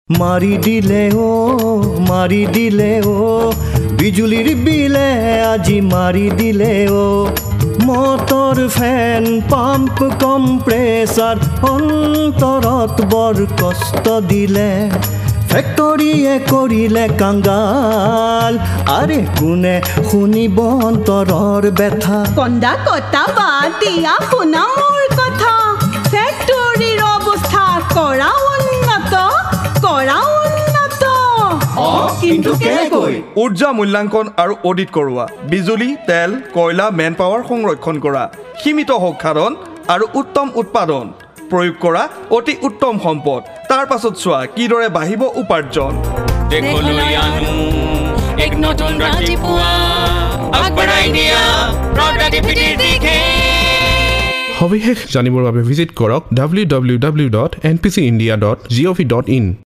মাৰি দিলে বিজুলীৰ বিলে আজি মাৰি দিলে মটৰ ফেন পাম্প কম্প্ৰেছাৰ অন্তৰত বৰ কষ্ট দিলে ফেক্টৰীয়ে কৰিলে কাংগাল আৰে কোনে শুনিব অন্তৰৰ ব্যথা কন্দা কটা বাদ দিয়া শুনা মোৰ কথা ফেক্টৰীৰ অৱস্থা কৰা উন্নত কিন্তু কেনেকৈ ঊৰ্জা মূল্যাংকন আৰু অডিট কৰোৱা বিজুলী তেল কয়লা মেন পাৱাৰ সংৰক্ষণ কৰা সীমিত সংসাধন আৰু উত্তম উৎপাদন প্ৰয়োগ কৰা অতি উত্তম সম্পদ তাৰ পাছত চোৱা কিদৰে বাঢ়িব উপাৰ্জন দেখলৈ আনো এক নতুন ৰাতিপুৱা আগবঢ়াই দিয়া প্ৰগতিৰ দিশে সবিশেষ জানিবৰ বাবে ভিজিট কৰক www.npcindia.gov.in